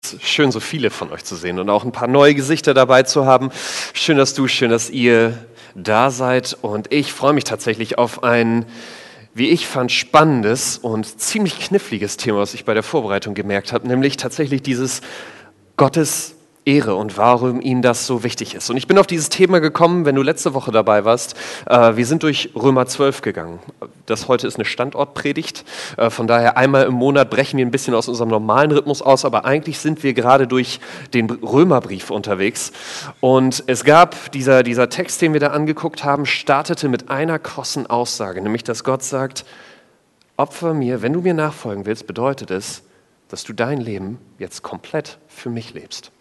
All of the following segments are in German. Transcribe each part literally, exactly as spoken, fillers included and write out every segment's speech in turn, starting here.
ist schön, so viele von euch zu sehen und auch ein paar neue Gesichter dabei zu haben. Schön, dass du, schön, dass ihr da seid. Und ich freue mich tatsächlich auf ein, wie ich fand, spannendes und ziemlich kniffliges Thema, was ich bei der Vorbereitung gemerkt habe, nämlich tatsächlich dieses Gottes Ehre und warum ihm das so wichtig ist. Und ich bin auf dieses Thema gekommen, wenn du letzte Woche dabei warst. Äh, wir sind durch Römer zwölf gegangen. Das heute ist eine Standortpredigt. Äh, von daher einmal im Monat brechen wir ein bisschen aus unserem normalen Rhythmus aus, aber eigentlich sind wir gerade durch den Römerbrief unterwegs. Und es gab, dieser, dieser Text, den wir da angeguckt haben, startete mit einer krassen Aussage, nämlich dass Gott sagt, Opfer mir, wenn du mir nachfolgen willst, bedeutet es, dass du dein Leben jetzt komplett für mich lebst.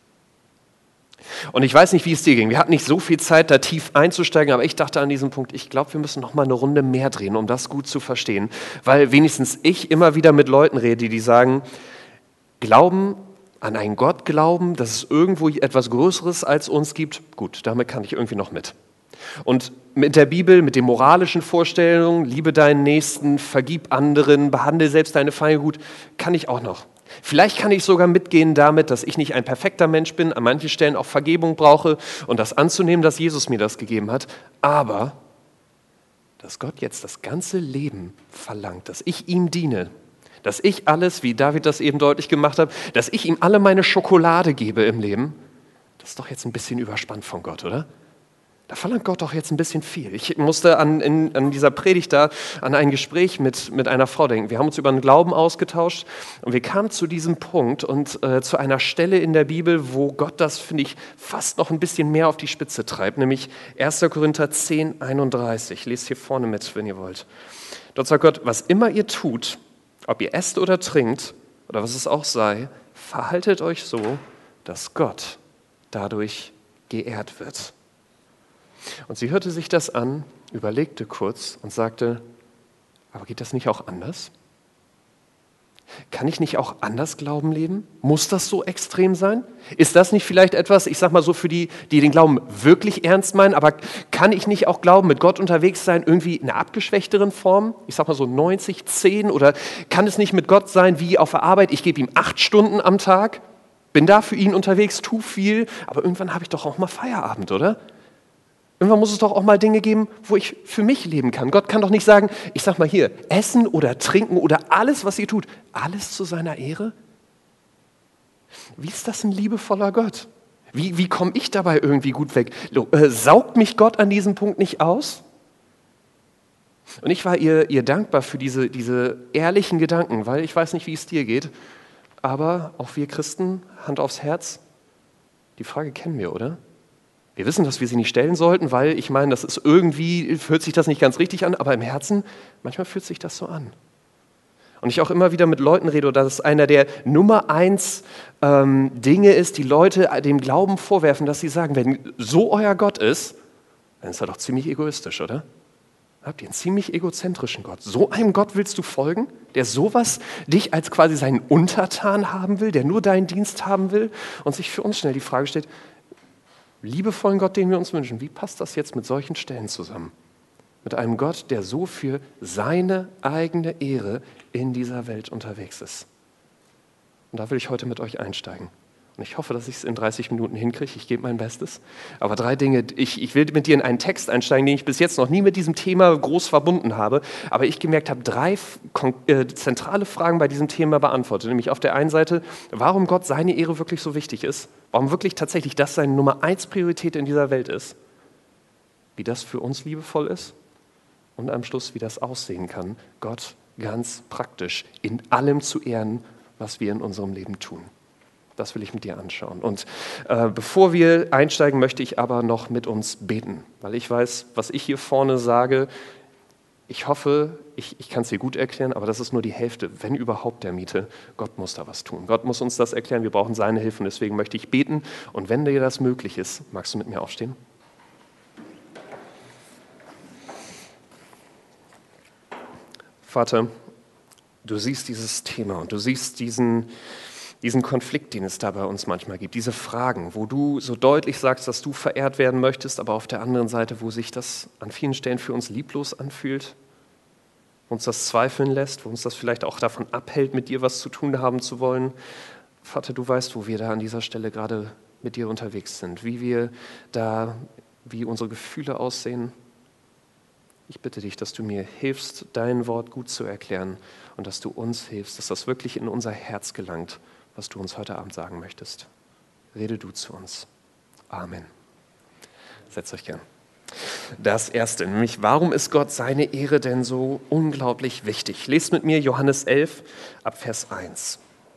Und ich weiß nicht, wie es dir ging. Wir hatten nicht so viel Zeit, da tief einzusteigen, aber ich dachte an diesem Punkt, ich glaube, wir müssen noch mal eine Runde mehr drehen, um das gut zu verstehen. Weil wenigstens ich immer wieder mit Leuten rede, die sagen, Glauben an einen Gott glauben, dass es irgendwo etwas Größeres als uns gibt, gut, damit kann ich irgendwie noch mit. Und mit der Bibel, mit den moralischen Vorstellungen, liebe deinen Nächsten, vergib anderen, behandle selbst deine Feinde gut, kann ich auch noch. Vielleicht kann ich sogar mitgehen damit, dass ich nicht ein perfekter Mensch bin, an manchen Stellen auch Vergebung brauche und das anzunehmen, dass Jesus mir das gegeben hat, aber dass Gott jetzt das ganze Leben verlangt, dass ich ihm diene, dass ich alles, wie David das eben deutlich gemacht hat, dass ich ihm alle meine Schokolade gebe im Leben, das ist doch jetzt ein bisschen überspannt von Gott, oder? Da verlangt Gott doch jetzt ein bisschen viel. Ich musste an, in, an dieser Predigt da an ein Gespräch mit, mit einer Frau denken. Wir haben uns über den Glauben ausgetauscht und wir kamen zu diesem Punkt und äh, zu einer Stelle in der Bibel, wo Gott das, finde ich, fast noch ein bisschen mehr auf die Spitze treibt, nämlich erster Korinther zehn, einunddreißig. Lest hier vorne mit, wenn ihr wollt. Dort sagt Gott, was immer ihr tut, ob ihr esst oder trinkt oder was es auch sei, verhaltet euch so, dass Gott dadurch geehrt wird. Und sie hörte sich das an, überlegte kurz und sagte, aber geht das nicht auch anders? Kann ich nicht auch anders Glauben leben? Muss das so extrem sein? Ist das nicht vielleicht etwas, ich sag mal so für die, die den Glauben wirklich ernst meinen, aber kann ich nicht auch glauben, mit Gott unterwegs sein, irgendwie in einer abgeschwächteren Form? Ich sag mal so neunzig, zehn oder kann es nicht mit Gott sein wie auf der Arbeit, ich gebe ihm acht Stunden am Tag, bin da für ihn unterwegs, tu viel, aber irgendwann habe ich doch auch mal Feierabend, oder? Irgendwann muss es doch auch mal Dinge geben, wo ich für mich leben kann. Gott kann doch nicht sagen, ich sag mal hier, essen oder trinken oder alles, was ihr tut, alles zu seiner Ehre? Wie ist das ein liebevoller Gott? Wie, wie komme ich dabei irgendwie gut weg? Saugt mich Gott an diesem Punkt nicht aus? Und ich war ihr, ihr dankbar für diese, diese ehrlichen Gedanken, weil ich weiß nicht, wie es dir geht, aber auch wir Christen, Hand aufs Herz, die Frage kennen wir, oder? Wir wissen, dass wir sie nicht stellen sollten, weil ich meine, das ist irgendwie, hört sich das nicht ganz richtig an, aber im Herzen, manchmal fühlt sich das so an. Und ich auch immer wieder mit Leuten rede, dass es einer der Nummer eins ähm, Dinge ist, die Leute dem Glauben vorwerfen, dass sie sagen, wenn so euer Gott ist, dann ist er doch ziemlich egoistisch, oder? Habt ihr einen ziemlich egozentrischen Gott? So einem Gott willst du folgen, der sowas dich als quasi seinen Untertan haben will, der nur deinen Dienst haben will und sich für uns schnell die Frage stellt, liebevollen Gott, den wir uns wünschen, wie passt das jetzt mit solchen Stellen zusammen? Mit einem Gott, der so für seine eigene Ehre in dieser Welt unterwegs ist. Und da will ich heute mit euch einsteigen. Und ich hoffe, dass ich es in dreißig Minuten hinkriege. Ich gebe mein Bestes. Aber drei Dinge, ich, ich will mit dir in einen Text einsteigen, den ich bis jetzt noch nie mit diesem Thema groß verbunden habe. Aber ich gemerkt habe, drei äh, zentrale Fragen bei diesem Thema beantwortet. Nämlich auf der einen Seite, warum Gott seine Ehre wirklich so wichtig ist. Warum wirklich tatsächlich das seine Nummer eins Priorität in dieser Welt ist. Wie das für uns liebevoll ist. Und am Schluss, wie das aussehen kann, Gott ganz praktisch in allem zu ehren, was wir in unserem Leben tun. Das will ich mit dir anschauen. Und äh, bevor wir einsteigen, möchte ich aber noch mit uns beten, weil ich weiß, was ich hier vorne sage, ich hoffe, ich, ich kann es dir gut erklären, aber das ist nur die Hälfte, wenn überhaupt der Miete. Gott muss da was tun. Gott muss uns das erklären, wir brauchen seine Hilfe und deswegen möchte ich beten. Und wenn dir das möglich ist, magst du mit mir aufstehen? Vater, du siehst dieses Thema und du siehst diesen diesen Konflikt, den es da bei uns manchmal gibt, diese Fragen, wo du so deutlich sagst, dass du verehrt werden möchtest, aber auf der anderen Seite, wo sich das an vielen Stellen für uns lieblos anfühlt, wo uns das zweifeln lässt, wo uns das vielleicht auch davon abhält, mit dir was zu tun haben zu wollen. Vater, du weißt, wo wir da an dieser Stelle gerade mit dir unterwegs sind, wie wir da, wie unsere Gefühle aussehen. Ich bitte dich, dass du mir hilfst, dein Wort gut zu erklären und dass du uns hilfst, dass das wirklich in unser Herz gelangt, was du uns heute Abend sagen möchtest. Rede du zu uns. Amen. Setzt euch gern. Das Erste, nämlich warum ist Gott seine Ehre denn so unglaublich wichtig? Lest mit mir Johannes elf ab Vers eins.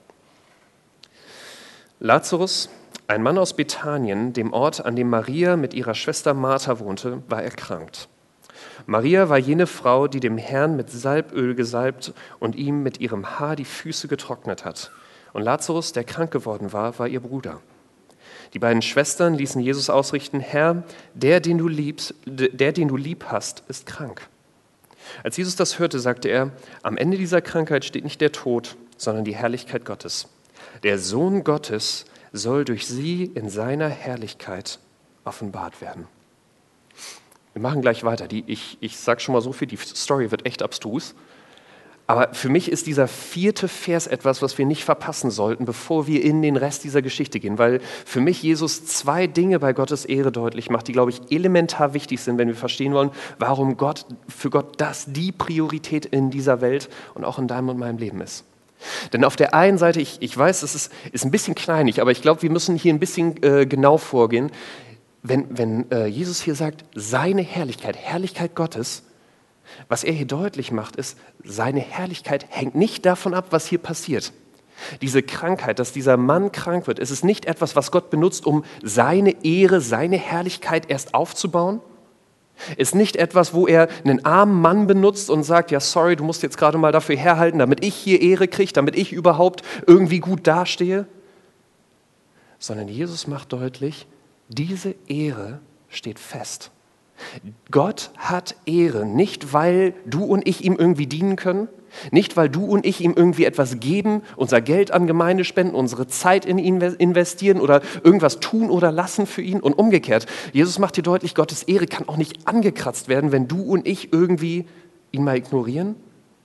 Lazarus, ein Mann aus Bethanien, dem Ort, an dem Maria mit ihrer Schwester Martha wohnte, war erkrankt. Maria war jene Frau, die dem Herrn mit Salböl gesalbt und ihm mit ihrem Haar die Füße getrocknet hat. Und Lazarus, der krank geworden war, war ihr Bruder. Die beiden Schwestern ließen Jesus ausrichten: Herr, der, den du liebst, der, den du lieb hast, ist krank. Als Jesus das hörte, sagte er: Am Ende dieser Krankheit steht nicht der Tod, sondern die Herrlichkeit Gottes. Der Sohn Gottes soll durch sie in seiner Herrlichkeit offenbart werden. Wir machen gleich weiter. Die, ich ich sage schon mal so viel, die Story wird echt abstrus. Aber für mich ist dieser vierte Vers etwas, was wir nicht verpassen sollten, bevor wir in den Rest dieser Geschichte gehen. Weil für mich Jesus zwei Dinge bei Gottes Ehre deutlich macht, die, glaube ich, elementar wichtig sind, wenn wir verstehen wollen, warum Gott, für Gott das die Priorität in dieser Welt und auch in deinem und meinem Leben ist. Denn auf der einen Seite, ich, ich weiß, es ist, ist ein bisschen kleinig, aber ich glaube, wir müssen hier ein bisschen äh, genau vorgehen. Wenn, wenn äh, Jesus hier sagt, seine Herrlichkeit, Herrlichkeit Gottes, was er hier deutlich macht, ist, seine Herrlichkeit hängt nicht davon ab, was hier passiert. Diese Krankheit, dass dieser Mann krank wird, ist es nicht etwas, was Gott benutzt, um seine Ehre, seine Herrlichkeit erst aufzubauen. Ist nicht etwas, wo er einen armen Mann benutzt und sagt, ja sorry, du musst jetzt gerade mal dafür herhalten, damit ich hier Ehre kriege, damit ich überhaupt irgendwie gut dastehe. Sondern Jesus macht deutlich, diese Ehre steht fest. Gott hat Ehre, nicht weil du und ich ihm irgendwie dienen können, nicht weil du und ich ihm irgendwie etwas geben, unser Geld an Gemeinde spenden, unsere Zeit in ihn investieren oder irgendwas tun oder lassen für ihn und umgekehrt. Jesus macht dir deutlich, Gottes Ehre kann auch nicht angekratzt werden, wenn du und ich irgendwie ihn mal ignorieren,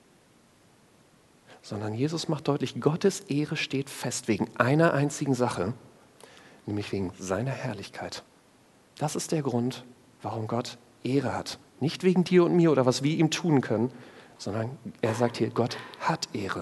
sondern Jesus macht deutlich, Gottes Ehre steht fest wegen einer einzigen Sache, nämlich wegen seiner Herrlichkeit. Das ist der Grund, warum Gott Ehre hat. Nicht wegen dir und mir oder was wir ihm tun können, sondern er sagt hier, Gott hat Ehre.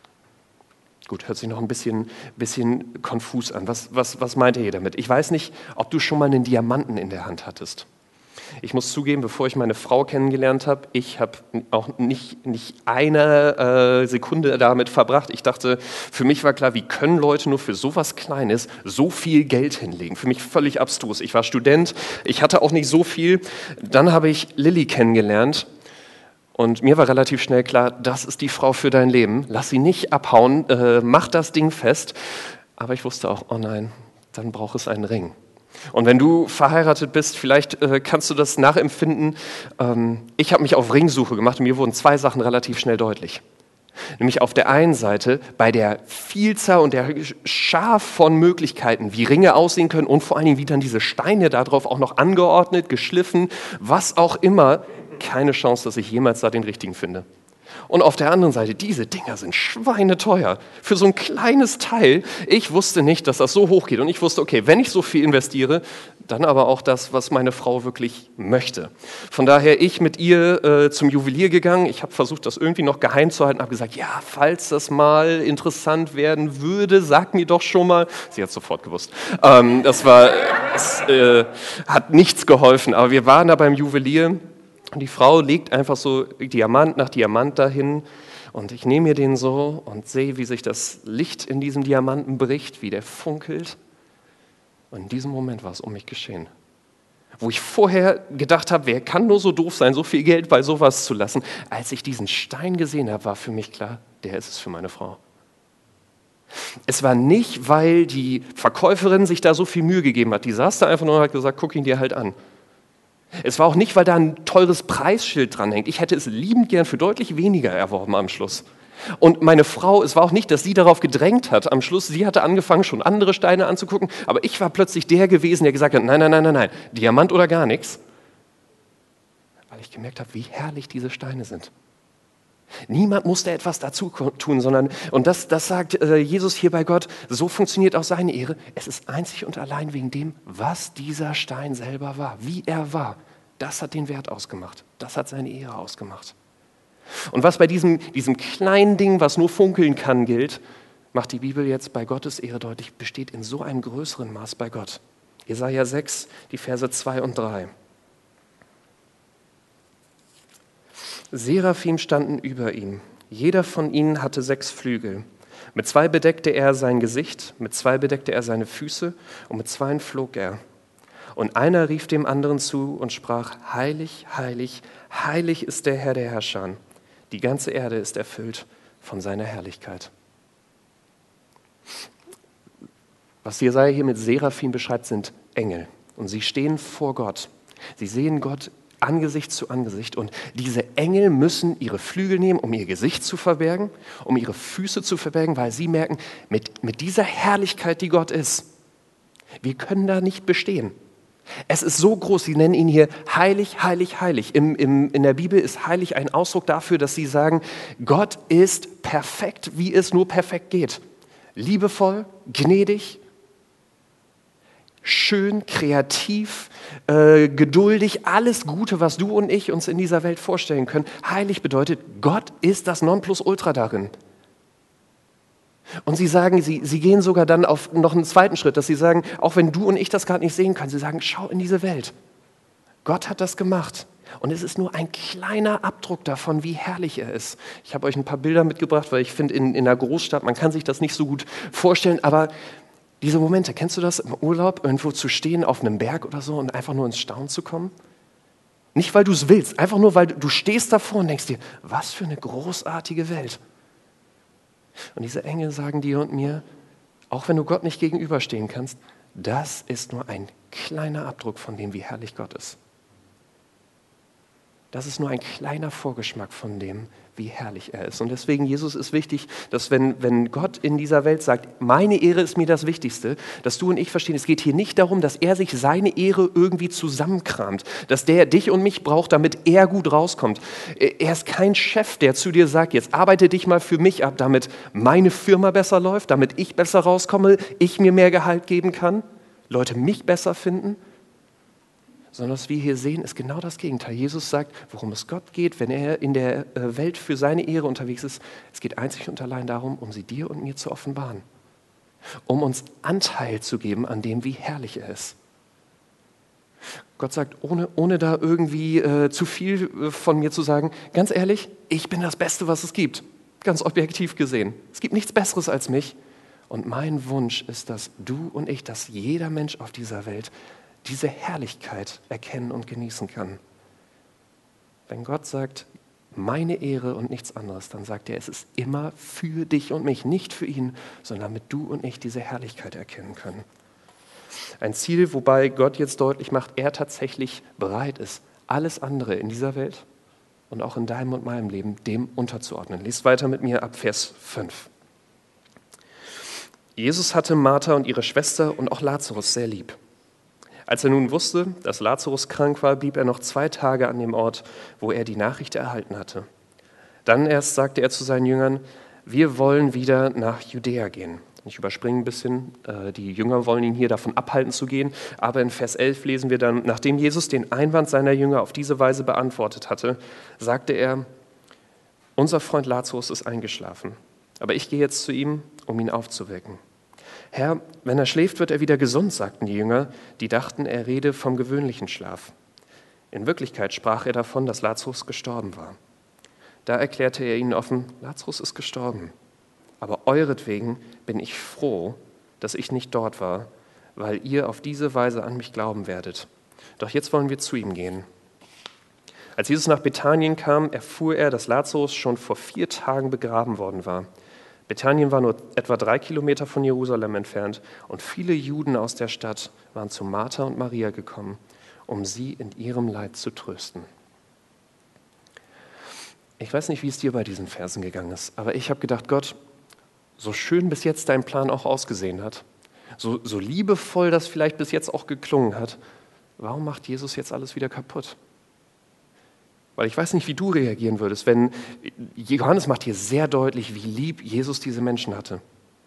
Gut, hört sich noch ein bisschen, bisschen konfus an. Was, was, was meint er hier damit? Ich weiß nicht, ob du schon mal einen Diamanten in der Hand hattest. Ich muss zugeben, bevor ich meine Frau kennengelernt habe, ich habe auch nicht, nicht eine äh, Sekunde damit verbracht. Ich dachte, für mich war klar, wie können Leute nur für sowas Kleines so viel Geld hinlegen? Für mich völlig abstrus. Ich war Student, ich hatte auch nicht so viel. Dann habe ich Lilly kennengelernt und mir war relativ schnell klar, das ist die Frau für dein Leben. Lass sie nicht abhauen, äh, mach das Ding fest. Aber ich wusste auch, oh nein, dann braucht es einen Ring. Und wenn du verheiratet bist, vielleicht äh, kannst du das nachempfinden. Ähm, ich habe mich auf Ringsuche gemacht und mir wurden zwei Sachen relativ schnell deutlich. Nämlich auf der einen Seite bei der Vielzahl und der Schar von Möglichkeiten, wie Ringe aussehen können und vor allen Dingen, wie dann diese Steine darauf auch noch angeordnet, geschliffen, was auch immer, keine Chance, dass ich jemals da den richtigen finde. Und auf der anderen Seite, diese Dinger sind schweineteuer. Für so ein kleines Teil, ich wusste nicht, dass das so hoch geht. Und ich wusste, okay, wenn ich so viel investiere, dann aber auch das, was meine Frau wirklich möchte. Von daher, ich mit ihr äh, zum Juwelier gegangen. Ich habe versucht, das irgendwie noch geheim zu halten. Habe gesagt, ja, falls das mal interessant werden würde, sag mir doch schon mal. Sie hat sofort gewusst. Ähm, das war, es äh, hat nichts geholfen. Aber wir waren da beim Juwelier. Und die Frau legt einfach so Diamant nach Diamant dahin und ich nehme mir den so und sehe, wie sich das Licht in diesem Diamanten bricht, wie der funkelt. Und in diesem Moment war es um mich geschehen. Wo ich vorher gedacht habe, wer kann nur so doof sein, so viel Geld bei sowas zu lassen. Als ich diesen Stein gesehen habe, war für mich klar, der ist es für meine Frau. Es war nicht, weil die Verkäuferin sich da so viel Mühe gegeben hat. Die saß da einfach nur und hat gesagt, guck ihn dir halt an. Es war auch nicht, weil da ein teures Preisschild dranhängt. Ich hätte es liebend gern für deutlich weniger erworben am Schluss. Und meine Frau, es war auch nicht, dass sie darauf gedrängt hat am Schluss. Sie hatte angefangen, schon andere Steine anzugucken. Aber ich war plötzlich der gewesen, der gesagt hat, nein, nein, nein, nein, nein, Diamant oder gar nichts. Weil ich gemerkt habe, wie herrlich diese Steine sind. Niemand musste etwas dazu tun, sondern, und das, das sagt äh, Jesus hier bei Gott, so funktioniert auch seine Ehre. Es ist einzig und allein wegen dem, was dieser Stein selber war, wie er war. Das hat den Wert ausgemacht. Das hat seine Ehre ausgemacht. Und was bei diesem, diesem kleinen Ding, was nur funkeln kann, gilt, macht die Bibel jetzt bei Gottes Ehre deutlich, besteht in so einem größeren Maß bei Gott. Jesaja sechs, die Verse zwei und drei. Seraphim standen über ihm. Jeder von ihnen hatte sechs Flügel. Mit zwei bedeckte er sein Gesicht, mit zwei bedeckte er seine Füße und mit zweien flog er. Und einer rief dem anderen zu und sprach, heilig, heilig, heilig ist der Herr der Herrscher. Die ganze Erde ist erfüllt von seiner Herrlichkeit. Was Jesaja hier mit Seraphim beschreibt, sind Engel. Und sie stehen vor Gott. Sie sehen Gott Angesicht zu Angesicht. Und diese Engel müssen ihre Flügel nehmen, um ihr Gesicht zu verbergen, um ihre Füße zu verbergen, weil sie merken, mit, mit dieser Herrlichkeit, die Gott ist, wir können da nicht bestehen. Es ist so groß, sie nennen ihn hier heilig, heilig, heilig. Im, im, in der Bibel ist heilig ein Ausdruck dafür, dass sie sagen, Gott ist perfekt, wie es nur perfekt geht. Liebevoll, gnädig, schön, kreativ, äh, geduldig, alles Gute, was du und ich uns in dieser Welt vorstellen können. Heilig bedeutet, Gott ist das Nonplusultra darin. Und sie sagen, sie, sie gehen sogar dann auf noch einen zweiten Schritt, dass sie sagen, auch wenn du und ich das gerade nicht sehen können, sie sagen, schau in diese Welt. Gott hat das gemacht. Und es ist nur ein kleiner Abdruck davon, wie herrlich er ist. Ich habe euch ein paar Bilder mitgebracht, weil ich finde, in, in einer Großstadt, man kann sich das nicht so gut vorstellen, aber diese Momente, kennst du das im Urlaub, irgendwo zu stehen auf einem Berg oder so und einfach nur ins Staunen zu kommen? Nicht, weil du es willst, einfach nur, weil du stehst davor und denkst dir, was für eine großartige Welt. Und diese Engel sagen dir und mir, auch wenn du Gott nicht gegenüberstehen kannst, das ist nur ein kleiner Abdruck von dem, wie herrlich Gott ist. Das ist nur ein kleiner Vorgeschmack von dem, wie herrlich er ist. Und deswegen, Jesus, ist wichtig, dass wenn, wenn Gott in dieser Welt sagt, meine Ehre ist mir das Wichtigste, dass du und ich verstehen, es geht hier nicht darum, dass er sich seine Ehre irgendwie zusammenkramt, dass der dich und mich braucht, damit er gut rauskommt. Er ist kein Chef, der zu dir sagt, jetzt arbeite dich mal für mich ab, damit meine Firma besser läuft, damit ich besser rauskomme, ich mir mehr Gehalt geben kann, Leute mich besser finden. Sondern was wir hier sehen, ist genau das Gegenteil. Jesus sagt, worum es Gott geht, wenn er in der Welt für seine Ehre unterwegs ist, es geht einzig und allein darum, um sie dir und mir zu offenbaren. Um uns Anteil zu geben an dem, wie herrlich er ist. Gott sagt, ohne, ohne da irgendwie äh, zu viel äh, von mir zu sagen, ganz ehrlich, ich bin das Beste, was es gibt. Ganz objektiv gesehen. Es gibt nichts Besseres als mich. Und mein Wunsch ist, dass du und ich, dass jeder Mensch auf dieser Welt diese Herrlichkeit erkennen und genießen kann. Wenn Gott sagt, meine Ehre und nichts anderes, dann sagt er, es ist immer für dich und mich, nicht für ihn, sondern damit du und ich diese Herrlichkeit erkennen können. Ein Ziel, wobei Gott jetzt deutlich macht, er tatsächlich bereit ist, alles andere in dieser Welt und auch in deinem und meinem Leben dem unterzuordnen. Lies weiter mit mir ab Vers fünf. Jesus hatte Martha und ihre Schwester und auch Lazarus sehr lieb. Als er nun wusste, dass Lazarus krank war, blieb er noch zwei Tage an dem Ort, wo er die Nachricht erhalten hatte. Dann erst sagte er zu seinen Jüngern, wir wollen wieder nach Judäa gehen. Ich überspringe ein bisschen, die Jünger wollen ihn hier davon abhalten zu gehen, aber in Vers elf lesen wir dann, nachdem Jesus den Einwand seiner Jünger auf diese Weise beantwortet hatte, sagte er, unser Freund Lazarus ist eingeschlafen, aber ich gehe jetzt zu ihm, um ihn aufzuwecken. Herr, wenn er schläft, wird er wieder gesund, sagten die Jünger, die dachten, er rede vom gewöhnlichen Schlaf. In Wirklichkeit sprach er davon, dass Lazarus gestorben war. Da erklärte er ihnen offen, Lazarus ist gestorben. Aber euretwegen bin ich froh, dass ich nicht dort war, weil ihr auf diese Weise an mich glauben werdet. Doch jetzt wollen wir zu ihm gehen. Als Jesus nach Bethanien kam, erfuhr er, dass Lazarus schon vor vier Tagen begraben worden war. Bethanien war nur etwa drei Kilometer von Jerusalem entfernt und viele Juden aus der Stadt waren zu Martha und Maria gekommen, um sie in ihrem Leid zu trösten. Ich weiß nicht, wie es dir bei diesen Versen gegangen ist, aber ich habe gedacht, Gott, so schön bis jetzt dein Plan auch ausgesehen hat, so, so liebevoll das vielleicht bis jetzt auch geklungen hat, warum macht Jesus jetzt alles wieder kaputt? Weil ich weiß nicht, wie du reagieren würdest, wenn Johannes macht hier sehr deutlich, wie lieb Jesus diese Menschen hatte.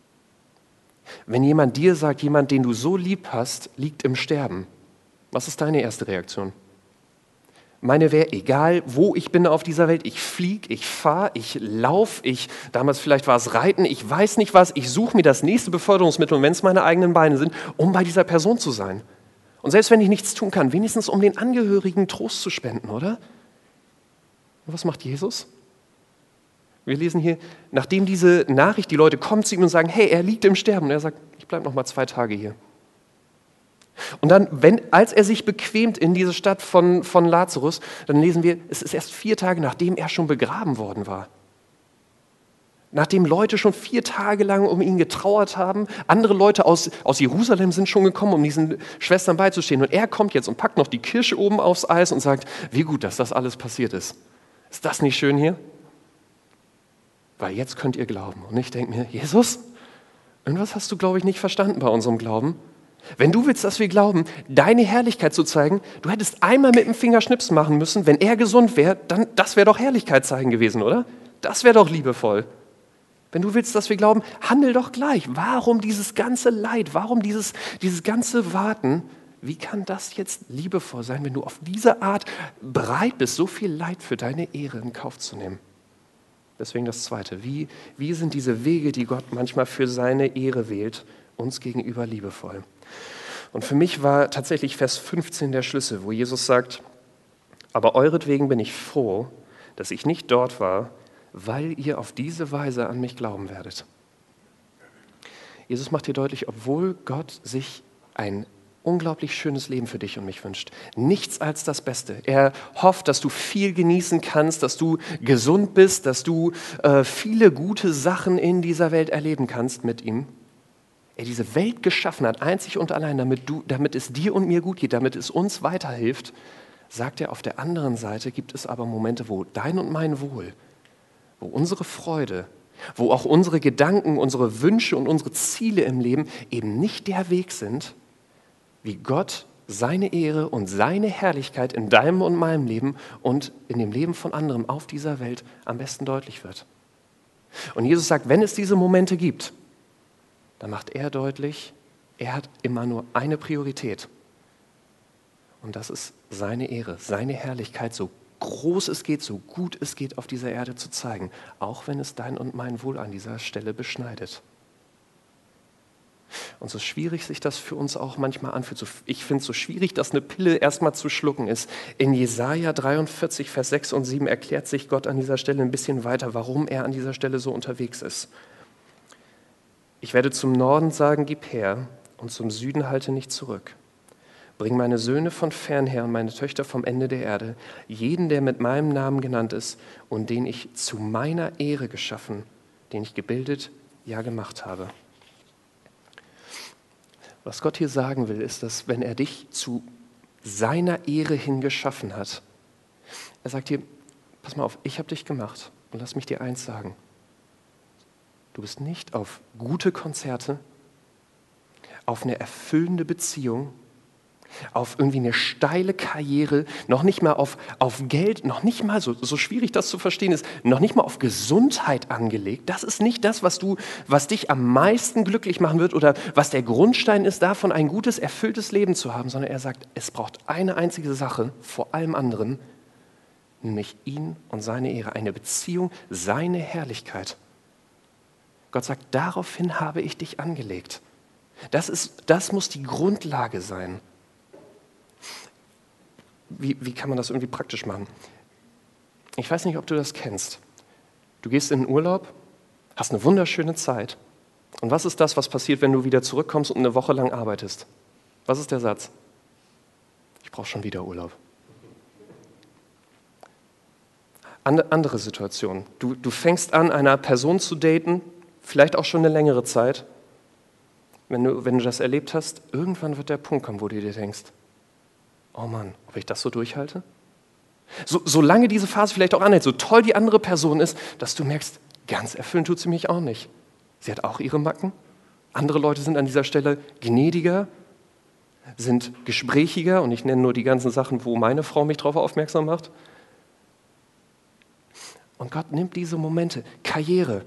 Wenn jemand dir sagt, jemand, den du so lieb hast, liegt im Sterben, was ist deine erste Reaktion? Meine wäre, egal wo ich bin auf dieser Welt, ich fliege, ich fahre, ich laufe, ich, damals vielleicht war es Reiten, ich weiß nicht was, ich suche mir das nächste Beförderungsmittel, und wenn es meine eigenen Beine sind, um bei dieser Person zu sein. Und selbst wenn ich nichts tun kann, wenigstens um den Angehörigen Trost zu spenden, oder? Und was macht Jesus? Wir lesen hier, nachdem diese Nachricht, die Leute kommen zu ihm und sagen, hey, er liegt im Sterben. Und er sagt, ich bleibe noch mal zwei Tage hier. Und dann, wenn, als er sich bequemt in diese Stadt von, von Lazarus, dann lesen wir, es ist erst vier Tage, nachdem er schon begraben worden war. Nachdem Leute schon vier Tage lang um ihn getrauert haben, andere Leute aus, aus Jerusalem sind schon gekommen, um diesen Schwestern beizustehen. Und er kommt jetzt und packt noch die Kirsche oben aufs Eis und sagt, wie gut, dass das alles passiert ist. Ist das nicht schön hier? Weil jetzt könnt ihr glauben. Und ich denke mir, Jesus, irgendwas hast du, glaube ich, nicht verstanden bei unserem Glauben. Wenn du willst, dass wir glauben, deine Herrlichkeit zu zeigen, du hättest einmal mit dem Fingerschnips machen müssen, wenn er gesund wäre, dann das wäre doch Herrlichkeit zeigen gewesen, oder? Das wäre doch liebevoll. Wenn du willst, dass wir glauben, handel doch gleich. Warum dieses ganze Leid? Warum dieses, dieses ganze Warten? Wie kann das jetzt liebevoll sein, wenn du auf diese Art bereit bist, so viel Leid für deine Ehre in Kauf zu nehmen? Deswegen das Zweite. Wie, wie sind diese Wege, die Gott manchmal für seine Ehre wählt, uns gegenüber liebevoll? Und für mich war tatsächlich Vers fünfzehn der Schlüssel, wo Jesus sagt, aber euretwegen bin ich froh, dass ich nicht dort war, weil ihr auf diese Weise an mich glauben werdet. Jesus macht hier deutlich, obwohl Gott sich ein unglaublich schönes Leben für dich und mich wünscht. Nichts als das Beste. Er hofft, dass du viel genießen kannst, dass du gesund bist, dass du äh, viele gute Sachen in dieser Welt erleben kannst mit ihm. Er diese Welt geschaffen hat, einzig und allein, damit, du, damit es dir und mir gut geht, damit es uns weiterhilft, sagt er, auf der anderen Seite gibt es aber Momente, wo dein und mein Wohl, wo unsere Freude, wo auch unsere Gedanken, unsere Wünsche und unsere Ziele im Leben eben nicht der Weg sind, wie Gott seine Ehre und seine Herrlichkeit in deinem und meinem Leben und in dem Leben von anderen auf dieser Welt am besten deutlich wird. Und Jesus sagt, wenn es diese Momente gibt, dann macht er deutlich, er hat immer nur eine Priorität. Und das ist seine Ehre, seine Herrlichkeit, so groß es geht, so gut es geht, auf dieser Erde zu zeigen, auch wenn es dein und mein Wohl an dieser Stelle beschneidet. Und so schwierig sich das für uns auch manchmal anfühlt, so, ich finde es so schwierig, dass eine Pille erstmal zu schlucken ist. In Jesaja dreiundvierzig, Vers sechs und sieben erklärt sich Gott an dieser Stelle ein bisschen weiter, warum er an dieser Stelle so unterwegs ist. Ich werde zum Norden sagen, gib her, und zum Süden halte nicht zurück. Bring meine Söhne von fern her und meine Töchter vom Ende der Erde, jeden, der mit meinem Namen genannt ist und den ich zu meiner Ehre geschaffen, den ich gebildet, ja gemacht habe. Was Gott hier sagen will, ist, dass wenn er dich zu seiner Ehre hin geschaffen hat, er sagt dir, pass mal auf, ich habe dich gemacht und lass mich dir eins sagen. Du bist nicht auf gute Konzerte, auf eine erfüllende Beziehung, auf irgendwie eine steile Karriere, noch nicht mal auf, auf Geld, noch nicht mal, so, so schwierig das zu verstehen ist, noch nicht mal auf Gesundheit angelegt. Das ist nicht das, was, du, was dich am meisten glücklich machen wird oder was der Grundstein ist, davon ein gutes, erfülltes Leben zu haben, sondern er sagt, es braucht eine einzige Sache vor allem anderen, nämlich ihn und seine Ehre, eine Beziehung, seine Herrlichkeit. Gott sagt, daraufhin habe ich dich angelegt. Das ist, das muss die Grundlage sein. Wie, wie kann man das irgendwie praktisch machen? Ich weiß nicht, ob du das kennst. Du gehst in den Urlaub, hast eine wunderschöne Zeit. Und was ist das, was passiert, wenn du wieder zurückkommst und eine Woche lang arbeitest? Was ist der Satz? Ich brauche schon wieder Urlaub. Andere Situation. Du, du fängst an, einer Person zu daten, vielleicht auch schon eine längere Zeit. Wenn du, wenn du das erlebt hast, irgendwann wird der Punkt kommen, wo du dir denkst, oh Mann, ob ich das so durchhalte? So, solange diese Phase vielleicht auch anhält, so toll die andere Person ist, dass du merkst, ganz erfüllend tut sie mich auch nicht. Sie hat auch ihre Macken. Andere Leute sind an dieser Stelle gnädiger, sind gesprächiger und ich nenne nur die ganzen Sachen, wo meine Frau mich darauf aufmerksam macht. Und Gott nimmt diese Momente, Karriere.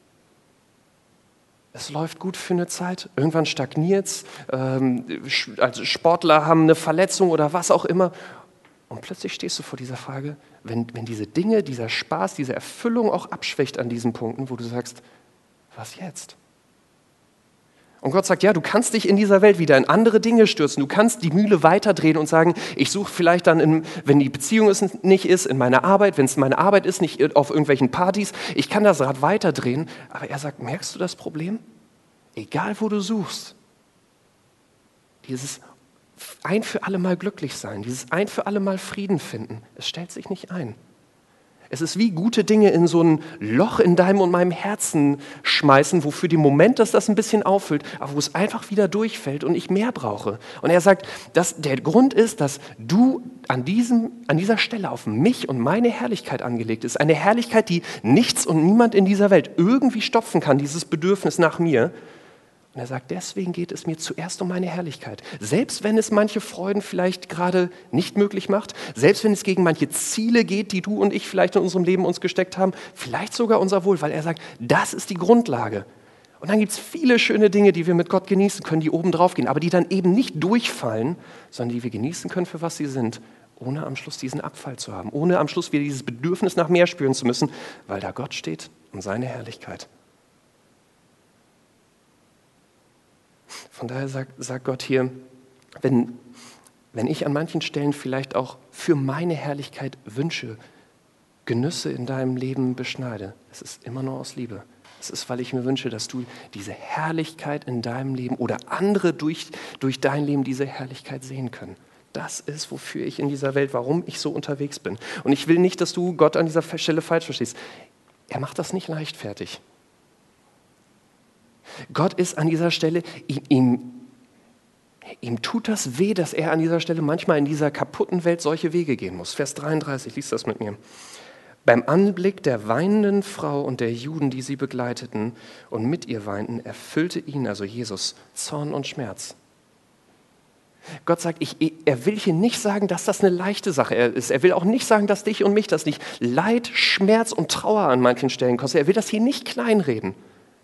Es läuft gut für eine Zeit, irgendwann stagniert es, ähm, also Sportler haben eine Verletzung oder was auch immer. Und plötzlich stehst du vor dieser Frage, wenn, wenn diese Dinge, dieser Spaß, diese Erfüllung auch abschwächt an diesen Punkten, wo du sagst, was jetzt? Und Gott sagt, ja, du kannst dich in dieser Welt wieder in andere Dinge stürzen. Du kannst die Mühle weiterdrehen und sagen, ich suche vielleicht dann, in, wenn die Beziehung es nicht ist, in meiner Arbeit, wenn es meine Arbeit ist, nicht auf irgendwelchen Partys. Ich kann das Rad weiterdrehen. Aber er sagt, merkst du das Problem? Egal, wo du suchst, dieses ein für alle Mal glücklich sein, dieses ein für alle Mal Frieden finden, es stellt sich nicht ein. Es ist wie gute Dinge in so ein Loch in deinem und meinem Herzen schmeißen, wo für den Moment, dass das ein bisschen auffüllt, aber wo es einfach wieder durchfällt und ich mehr brauche. Und er sagt, dass der Grund ist, dass du an, diesem, an dieser Stelle auf mich und meine Herrlichkeit angelegt ist. Eine Herrlichkeit, die nichts und niemand in dieser Welt irgendwie stopfen kann, dieses Bedürfnis nach mir. Und er sagt, deswegen geht es mir zuerst um meine Herrlichkeit. Selbst wenn es manche Freuden vielleicht gerade nicht möglich macht, selbst wenn es gegen manche Ziele geht, die du und ich vielleicht in unserem Leben uns gesteckt haben, vielleicht sogar unser Wohl, weil er sagt, das ist die Grundlage. Und dann gibt es viele schöne Dinge, die wir mit Gott genießen können, die oben drauf gehen, aber die dann eben nicht durchfallen, sondern die wir genießen können, für was sie sind, ohne am Schluss diesen Abfall zu haben, ohne am Schluss wieder dieses Bedürfnis nach mehr spüren zu müssen, weil da Gott steht und seine Herrlichkeit. Von daher sagt, sagt Gott hier, wenn, wenn ich an manchen Stellen vielleicht auch für meine Herrlichkeit Wünsche, Genüsse in deinem Leben beschneide, es ist immer nur aus Liebe. Es ist, weil ich mir wünsche, dass du diese Herrlichkeit in deinem Leben oder andere durch, durch dein Leben diese Herrlichkeit sehen können. Das ist, wofür ich in dieser Welt, warum ich so unterwegs bin. Und ich will nicht, dass du Gott an dieser Stelle falsch verstehst. Er macht das nicht leichtfertig. Gott ist an dieser Stelle, ihm, ihm, ihm tut das weh, dass er an dieser Stelle manchmal in dieser kaputten Welt solche Wege gehen muss. Vers dreiunddreißig, lies das mit mir. Beim Anblick der weinenden Frau und der Juden, die sie begleiteten und mit ihr weinten, erfüllte ihn, also Jesus, Zorn und Schmerz. Gott sagt, ich, er will hier nicht sagen, dass das eine leichte Sache ist. Er will auch nicht sagen, dass dich und mich das nicht Leid, Schmerz und Trauer an manchen Stellen kostet. Er will das hier nicht kleinreden.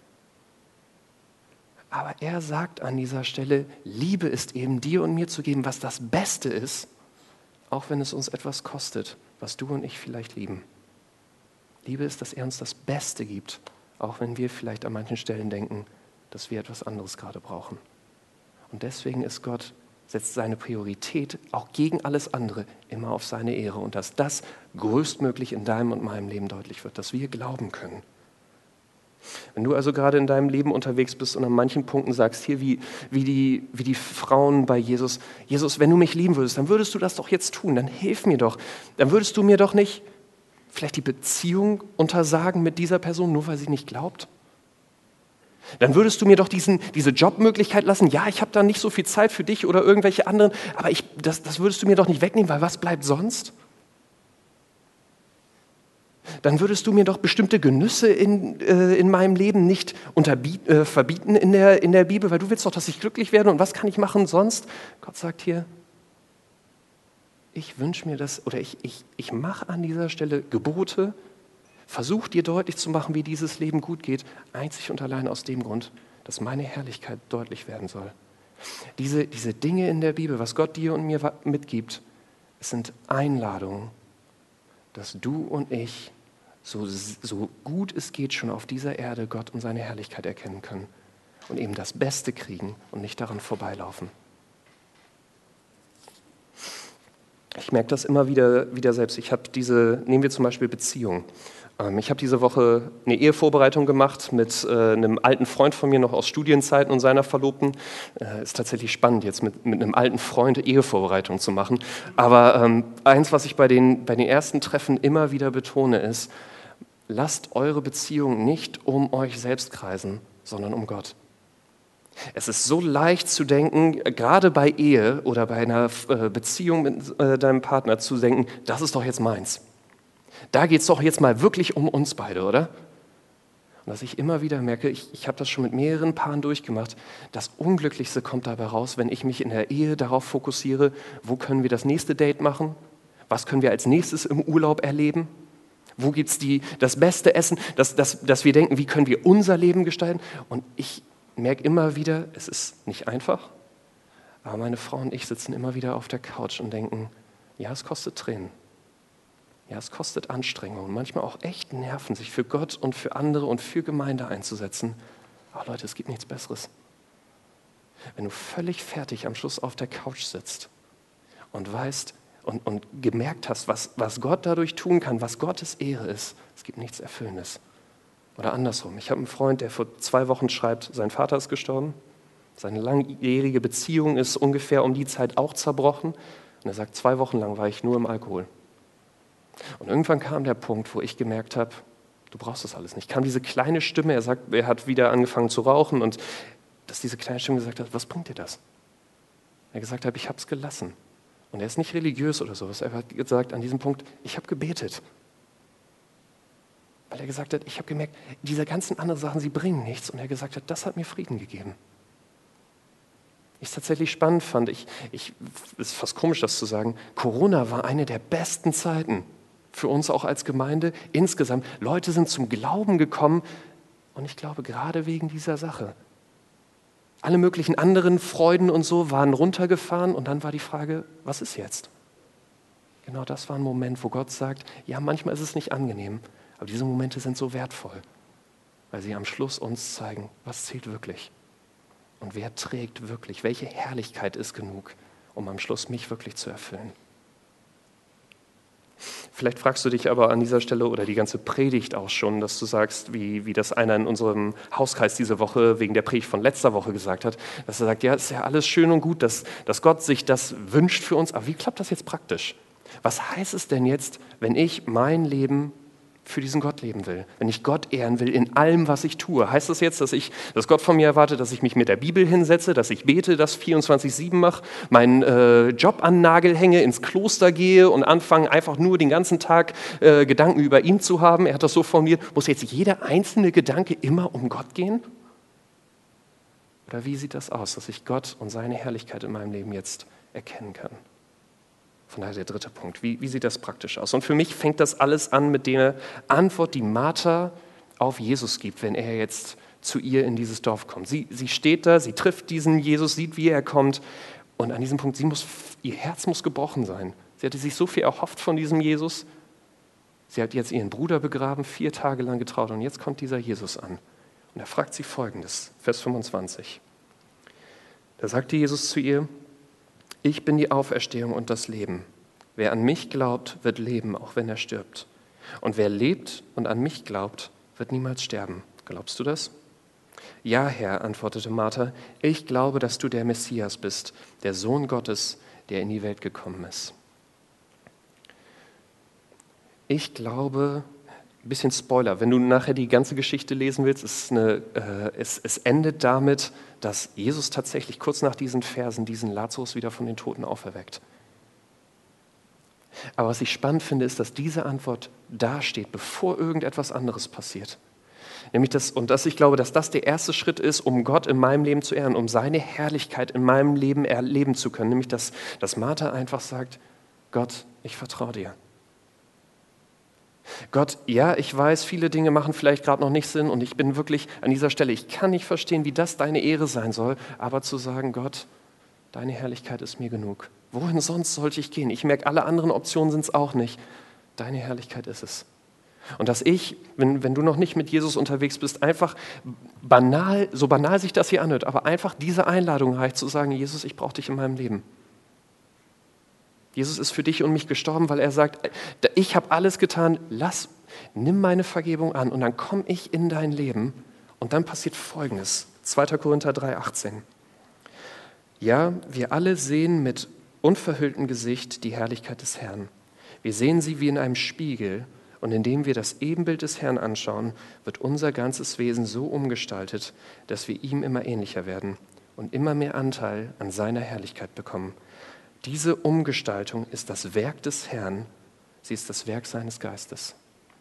Aber er sagt an dieser Stelle, Liebe ist eben dir und mir zu geben, was das Beste ist, auch wenn es uns etwas kostet, was du und ich vielleicht lieben. Liebe ist, dass er uns das Beste gibt, auch wenn wir vielleicht an manchen Stellen denken, dass wir etwas anderes gerade brauchen. Und deswegen ist Gott, setzt seine Priorität auch gegen alles andere immer auf seine Ehre und dass das größtmöglich in deinem und meinem Leben deutlich wird, dass wir glauben können. Wenn du also gerade in deinem Leben unterwegs bist und an manchen Punkten sagst, hier wie, wie, die, wie die Frauen bei Jesus, Jesus, wenn du mich lieben würdest, dann würdest du das doch jetzt tun, dann hilf mir doch. Dann würdest du mir doch nicht vielleicht die Beziehung untersagen mit dieser Person, nur weil sie nicht glaubt. Dann würdest du mir doch diesen, diese Jobmöglichkeit lassen, ja, ich habe da nicht so viel Zeit für dich oder irgendwelche anderen, aber ich, das, das würdest du mir doch nicht wegnehmen, weil was bleibt sonst? Dann würdest du mir doch bestimmte Genüsse in, äh, in meinem Leben nicht unterbiet, äh, verbieten in der, in der Bibel, weil du willst doch, dass ich glücklich werde und was kann ich machen sonst? Gott sagt hier, ich wünsche mir das oder ich, ich, ich mache an dieser Stelle Gebote, versuche dir deutlich zu machen, wie dieses Leben gut geht, einzig und allein aus dem Grund, dass meine Herrlichkeit deutlich werden soll. Diese, diese Dinge in der Bibel, was Gott dir und mir mitgibt, es sind Einladungen, dass du und ich so, so gut es geht schon auf dieser Erde Gott und seine Herrlichkeit erkennen können und eben das Beste kriegen und nicht daran vorbeilaufen. Ich merke das immer wieder, wieder selbst. Ich habe diese, nehmen wir zum Beispiel Beziehung. Ähm, ich habe diese Woche eine Ehevorbereitung gemacht mit äh, einem alten Freund von mir noch aus Studienzeiten und seiner Verlobten. Äh, ist tatsächlich spannend, jetzt mit, mit einem alten Freund Ehevorbereitung zu machen. Aber ähm, eins, was ich bei den, bei den ersten Treffen immer wieder betone, ist, lasst eure Beziehung nicht um euch selbst kreisen, sondern um Gott. Es ist so leicht zu denken, gerade bei Ehe oder bei einer Beziehung mit deinem Partner zu denken, das ist doch jetzt meins. Da geht es doch jetzt mal wirklich um uns beide, oder? Und dass ich immer wieder merke, ich, ich habe das schon mit mehreren Paaren durchgemacht, das Unglücklichste kommt dabei raus, wenn ich mich in der Ehe darauf fokussiere, wo können wir das nächste Date machen, was können wir als nächstes im Urlaub erleben, Wo gibt es das beste Essen, dass, dass, dass wir denken, wie können wir unser Leben gestalten? Und ich merke immer wieder, es ist nicht einfach, aber meine Frau und ich sitzen immer wieder auf der Couch und denken, ja, es kostet Tränen. Ja, es kostet Anstrengung und manchmal auch echt Nerven, sich für Gott und für andere und für Gemeinde einzusetzen. Aber Leute, es gibt nichts Besseres. Wenn du völlig fertig am Schluss auf der Couch sitzt und weißt und, und gemerkt hast, was, was Gott dadurch tun kann, was Gottes Ehre ist, es gibt nichts Erfüllendes. Oder andersrum. Ich habe einen Freund, der vor zwei Wochen schreibt, sein Vater ist gestorben, seine langjährige Beziehung ist ungefähr um die Zeit auch zerbrochen. Und er sagt, zwei Wochen lang war ich nur im Alkohol. Und irgendwann kam der Punkt, wo ich gemerkt habe, du brauchst das alles nicht. Kam diese kleine Stimme, er sagt, er hat wieder angefangen zu rauchen und dass diese kleine Stimme gesagt hat, was bringt dir das? Er gesagt hat, ich habe es gelassen. Und er ist nicht religiös oder sowas. Er hat gesagt an diesem Punkt, ich habe gebetet. Weil er gesagt hat, ich habe gemerkt, diese ganzen anderen Sachen, sie bringen nichts. Und er gesagt hat, das hat mir Frieden gegeben. Ich es tatsächlich spannend fand, ich, ich, es ist fast komisch, das zu sagen, Corona war eine der besten Zeiten für uns auch als Gemeinde insgesamt. Leute sind zum Glauben gekommen und ich glaube gerade wegen dieser Sache. Alle möglichen anderen Freuden und so waren runtergefahren und dann war die Frage, was ist jetzt? Genau das war ein Moment, wo Gott sagt, ja, manchmal ist es nicht angenehm, aber diese Momente sind so wertvoll, weil sie am Schluss uns zeigen, was zählt wirklich und wer trägt wirklich, welche Herrlichkeit ist genug, um am Schluss mich wirklich zu erfüllen. Vielleicht fragst du dich aber an dieser Stelle oder die ganze Predigt auch schon, dass du sagst, wie, wie das einer in unserem Hauskreis diese Woche wegen der Predigt von letzter Woche gesagt hat, dass er sagt, ja, ist ja alles schön und gut, dass, dass Gott sich das wünscht für uns, aber wie klappt das jetzt praktisch? Was heißt es denn jetzt, wenn ich mein Leben für diesen Gott leben will, wenn ich Gott ehren will in allem, was ich tue? Heißt das jetzt, dass, ich, dass Gott von mir erwartet, dass ich mich mit der Bibel hinsetze, dass ich bete, das vierundzwanzig sieben mache, meinen äh, Job an den Nagel hänge, ins Kloster gehe und anfange, einfach nur den ganzen Tag äh, Gedanken über ihn zu haben? Er hat das so formuliert, muss jetzt jeder einzelne Gedanke immer um Gott gehen? Oder wie sieht das aus, dass ich Gott und seine Herrlichkeit in meinem Leben jetzt erkennen kann? Von daher der dritte Punkt. Wie, wie sieht das praktisch aus? Und für mich fängt das alles an mit der Antwort, die Martha auf Jesus gibt, wenn er jetzt zu ihr in dieses Dorf kommt. Sie, sie steht da, sie trifft diesen Jesus, sieht, wie er kommt. Und an diesem Punkt, sie muss, ihr Herz muss gebrochen sein. Sie hatte sich so viel erhofft von diesem Jesus. Sie hat jetzt ihren Bruder begraben, vier Tage lang getraut. Und jetzt kommt dieser Jesus an. Und er fragt sie Folgendes, Vers fünfundzwanzig. Da sagte Jesus zu ihr, ich bin die Auferstehung und das Leben. Wer an mich glaubt, wird leben, auch wenn er stirbt. Und wer lebt und an mich glaubt, wird niemals sterben. Glaubst du das? Ja, Herr, antwortete Martha, ich glaube, dass du der Messias bist, der Sohn Gottes, der in die Welt gekommen ist. Ich glaube, ein bisschen Spoiler, wenn du nachher die ganze Geschichte lesen willst, ist eine, äh, es, es endet damit, dass Jesus tatsächlich kurz nach diesen Versen diesen Lazarus wieder von den Toten auferweckt. Aber was ich spannend finde, ist, dass diese Antwort dasteht, bevor irgendetwas anderes passiert. Nämlich das, und dass ich glaube, dass das der erste Schritt ist, um Gott in meinem Leben zu ehren, um seine Herrlichkeit in meinem Leben erleben zu können. Nämlich, dass, dass Martha einfach sagt, Gott, ich vertraue dir. Gott, ja, ich weiß, viele Dinge machen vielleicht gerade noch nicht Sinn und ich bin wirklich an dieser Stelle, ich kann nicht verstehen, wie das deine Ehre sein soll, aber zu sagen, Gott, deine Herrlichkeit ist mir genug. Wohin sonst sollte ich gehen? Ich merke, alle anderen Optionen sind es auch nicht. Deine Herrlichkeit ist es. Und dass ich, wenn, wenn du noch nicht mit Jesus unterwegs bist, einfach banal, so banal sich das hier anhört, aber einfach diese Einladung reicht, zu sagen, Jesus, ich brauche dich in meinem Leben. Jesus ist für dich und mich gestorben, weil er sagt, ich habe alles getan, lass, nimm meine Vergebung an und dann komme ich in dein Leben und dann passiert Folgendes, zweiter Korinther drei, achtzehn. Ja, wir alle sehen mit unverhülltem Gesicht die Herrlichkeit des Herrn. Wir sehen sie wie in einem Spiegel und indem wir das Ebenbild des Herrn anschauen, wird unser ganzes Wesen so umgestaltet, dass wir ihm immer ähnlicher werden und immer mehr Anteil an seiner Herrlichkeit bekommen. Diese Umgestaltung ist das Werk des Herrn, sie ist das Werk seines Geistes.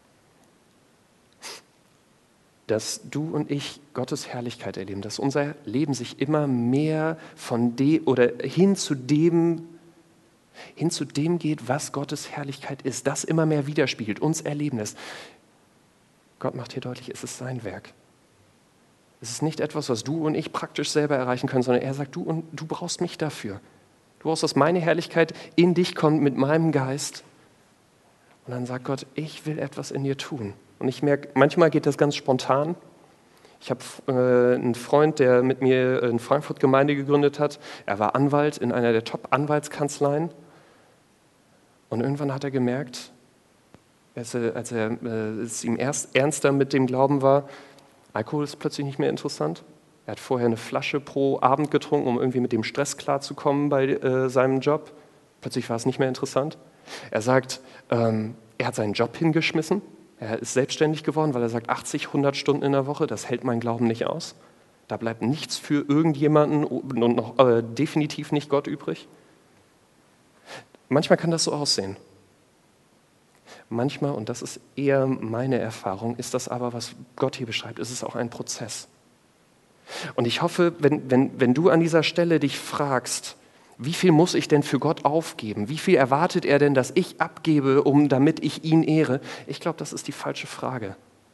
Dass du und ich Gottes Herrlichkeit erleben, dass unser Leben sich immer mehr von dem oder hin zu dem hin zu dem geht, was Gottes Herrlichkeit ist, das immer mehr widerspiegelt, uns erleben lässt. Gott macht hier deutlich, es ist sein Werk. Es ist nicht etwas, was du und ich praktisch selber erreichen können, sondern er sagt, du und du brauchst mich dafür. Du brauchst, dass meine Herrlichkeit in dich kommt mit meinem Geist. Und dann sagt Gott, ich will etwas in dir tun. Und ich merke, manchmal geht das ganz spontan. Ich habe äh, einen Freund, der mit mir in Frankfurt Gemeinde gegründet hat. Er war Anwalt in einer der Top-Anwaltskanzleien. Und irgendwann hat er gemerkt, als, er, als er, äh, es ihm erst ernster mit dem Glauben war, Alkohol ist plötzlich nicht mehr interessant. Er hat vorher eine Flasche pro Abend getrunken, um irgendwie mit dem Stress klarzukommen bei äh, seinem Job. Plötzlich war es nicht mehr interessant. Er sagt, ähm, er hat seinen Job hingeschmissen. Er ist selbstständig geworden, weil er sagt, achtzig, hundert Stunden in der Woche, das hält mein Glauben nicht aus. Da bleibt nichts für irgendjemanden und noch äh, definitiv nicht Gott übrig. Manchmal kann das so aussehen. Manchmal, und das ist eher meine Erfahrung, ist das aber, was Gott hier beschreibt, ist es auch ein Prozess. Und ich hoffe, wenn, wenn, wenn du an dieser Stelle dich fragst, wie viel muss ich denn für Gott aufgeben? Wie viel erwartet er denn, dass ich abgebe, um, damit ich ihn ehre? Ich glaube, das ist die falsche Frage.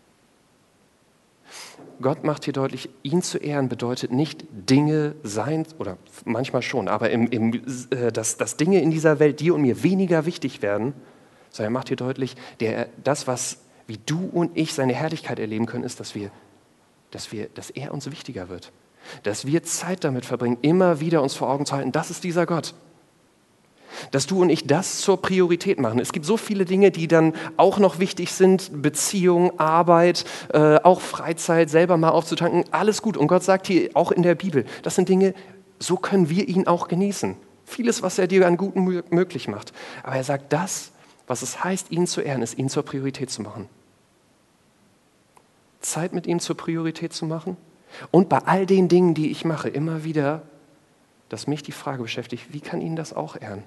Gott macht hier deutlich, ihn zu ehren bedeutet nicht Dinge sein, oder manchmal schon, aber im, im, äh, dass, dass Dinge in dieser Welt dir und mir weniger wichtig werden, sondern er macht hier deutlich, der, das, was wie du und ich seine Herrlichkeit erleben können, ist, dass wir, dass wir, dass er uns wichtiger wird. Dass wir Zeit damit verbringen, immer wieder uns vor Augen zu halten, das ist dieser Gott. Dass du und ich das zur Priorität machen. Es gibt so viele Dinge, die dann auch noch wichtig sind, Beziehung, Arbeit, äh, auch Freizeit, selber mal aufzutanken, alles gut. Und Gott sagt hier auch in der Bibel, das sind Dinge, so können wir ihn auch genießen. Vieles, was er dir an Guten möglich macht. Aber er sagt, das, was es heißt, ihn zu ehren, ist, ihn zur Priorität zu machen. Zeit mit ihm zur Priorität zu machen. Und bei all den Dingen, die ich mache, immer wieder, dass mich die Frage beschäftigt, wie kann ihn das auch ehren?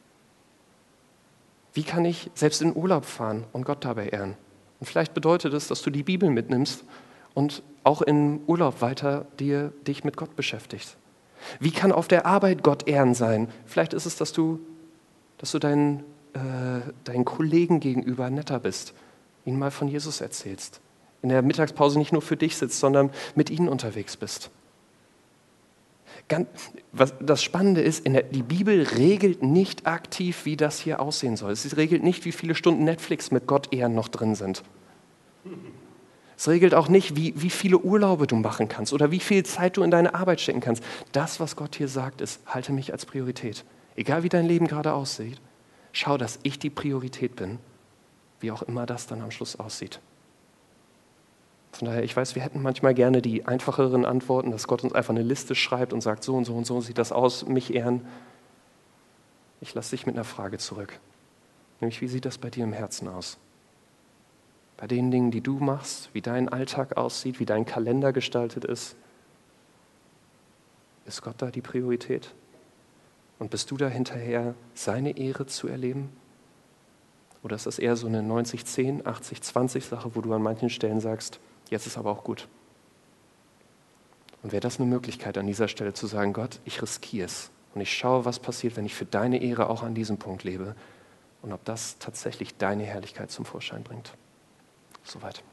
Wie kann ich selbst in Urlaub fahren und Gott dabei ehren? Und vielleicht bedeutet es, dass du die Bibel mitnimmst und auch im Urlaub weiter dir, dich mit Gott beschäftigst. Wie kann auf der Arbeit Gott ehren sein? Vielleicht ist es, dass du, dass du deinen, äh, deinen Kollegen gegenüber netter bist, ihnen mal von Jesus erzählst. In der Mittagspause nicht nur für dich sitzt, sondern mit ihnen unterwegs bist. Ganz, was das Spannende ist, in der, die Bibel regelt nicht aktiv, wie das hier aussehen soll. Sie regelt nicht, wie viele Stunden Netflix mit Gott ehren noch drin sind. Es regelt auch nicht, wie, wie viele Urlaube du machen kannst oder wie viel Zeit du in deine Arbeit stecken kannst. Das, was Gott hier sagt, ist, halte mich als Priorität. Egal wie dein Leben gerade aussieht, schau, dass ich die Priorität bin, wie auch immer das dann am Schluss aussieht. Von daher, ich weiß, wir hätten manchmal gerne die einfacheren Antworten, dass Gott uns einfach eine Liste schreibt und sagt, so und so und so sieht das aus, mich ehren. Ich lasse dich mit einer Frage zurück. Nämlich, wie sieht das bei dir im Herzen aus? Bei den Dingen, die du machst, wie dein Alltag aussieht, wie dein Kalender gestaltet ist. Ist Gott da die Priorität? Und bist du da hinterher, seine Ehre zu erleben? Oder ist das eher so eine neunzig zehn, achtzig zwanzig Sache, wo du an manchen Stellen sagst, jetzt ist aber auch gut. Und wäre das eine Möglichkeit an dieser Stelle zu sagen, Gott, ich riskiere es und ich schaue, was passiert, wenn ich für deine Ehre auch an diesem Punkt lebe und ob das tatsächlich deine Herrlichkeit zum Vorschein bringt. Soweit.